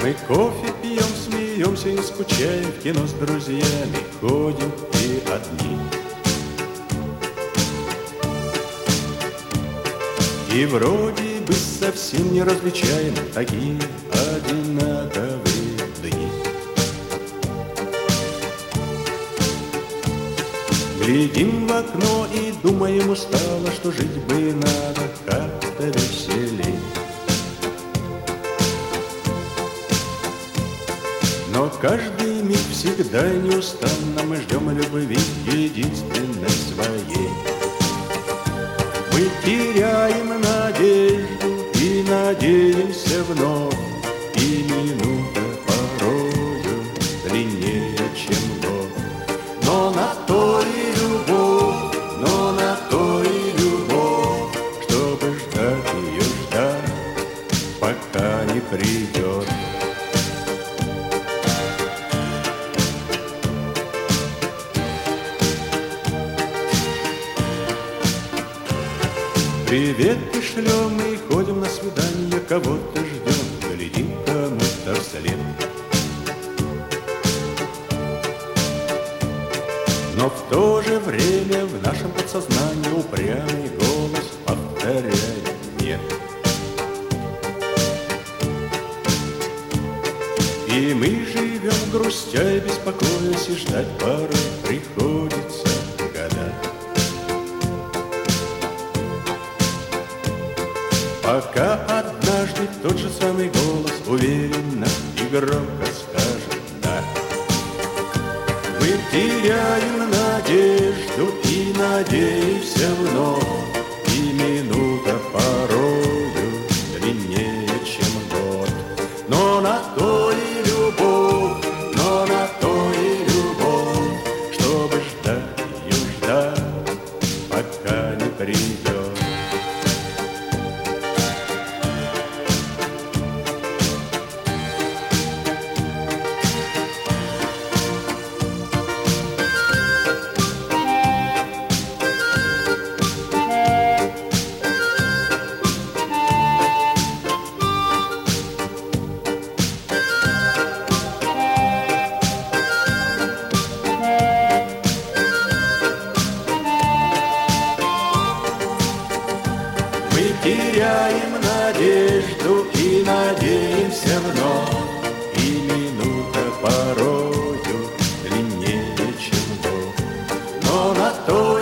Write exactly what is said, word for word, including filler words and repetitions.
Мы кофе пьем, смеемся и скучаем, в кино с друзьями ходим и одни. И вроде бы совсем не различаем такие одинаковые дни. Глядим в окно и думаем устало, что жить бы надо как-то веселей. Но каждый миг всегда неустанно мы ждем любви единственной своей. Мы теряем надежду и надеемся вновь, и минута порою длиннее, чем год. Но на то и любовь, но на то и любовь, чтобы ждать ее, ждать, пока не придет. Приветы шлем и ходим на свидание, кого-то ждем, глядим кому-то вслед. Но в то же время в нашем подсознании упрямый голос повторяет «нет». И мы живем, грустя и беспокоясь, и ждать порой приходится гадать. Пока однажды тот же самый голос уверенно и громко скажет «да». Мы теряем надежду и надеемся вновь, и минута порою длиннее, чем год. Но на то и любовь, но на то и любовь, чтобы ждать ее, ждать, пока не придет. Теряем надежду и надеемся вновь, и минута порою длиннее, чем год. Но на то